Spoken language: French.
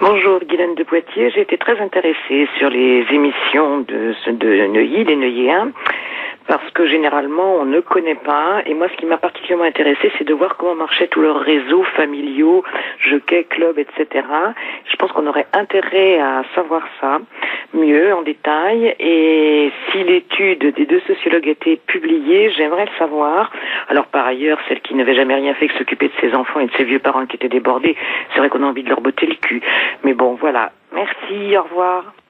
Bonjour, Guylaine de Poitiers. J'ai été très intéressée sur les émissions de Neuilly, les Neuilléens, parce que généralement on ne connaît pas. Et moi, ce qui m'a particulièrement intéressée, c'est de voir comment marchaient tous leurs réseaux familiaux, jockeys, clubs, etc. Je pense qu'on aurait intérêt à savoir ça mieux, en détail. Et si l'étude des deux sociologues était publiée, j'aimerais le savoir. Alors par ailleurs, celle qui n'avait jamais rien fait que s'occuper de ses enfants et de ses vieux parents qui étaient débordés, c'est vrai qu'on a envie de leur botter le cul. Mais bon, voilà. Merci, au revoir.